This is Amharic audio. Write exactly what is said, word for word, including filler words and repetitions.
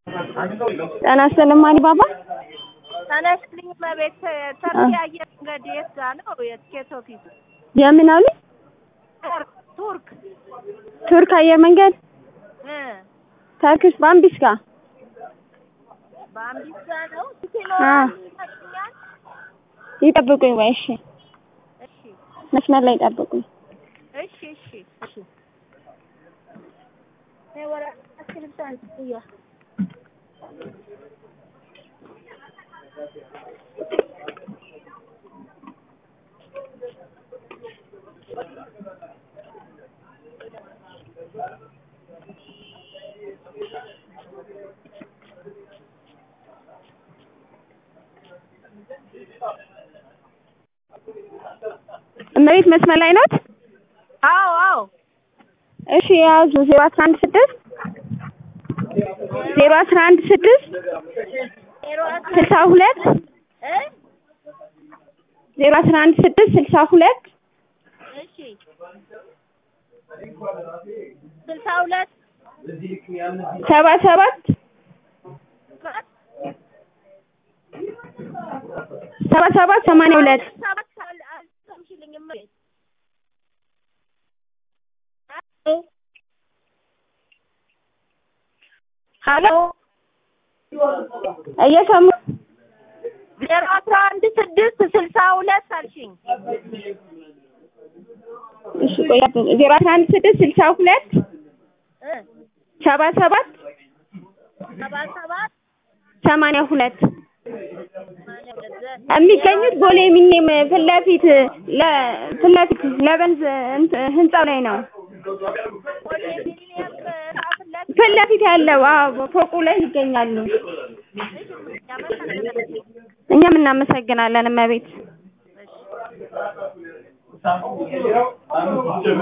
ጤና ይስጥልኝ አሊባባ። ጤና ይስጥልኝ እመቤት። ተርኪ አየር መንገድ የት ጋር ነው የትኬት ኦፊሱ? የምን አሉ? ቱርክ ቱርክ አየር መንገድ እ ተርክሽ ባምቢስ ጋር ባምቢስ ጋር ነው። አ ይጠብቁኝ ወይ? እሺ እሺ መስመር ላይ ይጠብቁኝ። እሺ እሺ እሺ ወራ አስክሪፕሽን ጥያ እመቤት መስመር ላይ ናት? አዎ አዎ እሺ ያዙ ዜሮ አስራ አንድ ስድስት ዜሮ አስራ አንድ ስድስት ስልሳ ሁለት እ ዜሮ አስራ አንድ ስድስት ስልሳ ሁለት እሺ ስልሳ ሁለት ሰባ ሰባት ሰባ ሰባት ሰማንያ ሁለት ሄሎ እየሰሙ ዜሮ አስራ አንድ ስድስት ስልሳ ሁለት አልሽኝ። እሺ ቆይ ዜሮ አስራ አንድ ስድስት ስልሳ ሁለት እ ሰባ ሰባት ሰባ ሰባት ሰማንያ ሁለት የሚገኙት ቦሌ ሚኒየም ፊት ለፊት ለ ፊት ለፊት ለበንዝ ህንጻው ላይ ነው። ፊት ለፊት ያለው አዎ ፎቁ ላይ ይገኛሉ። እኛም እናመሰግናለን እመቤት።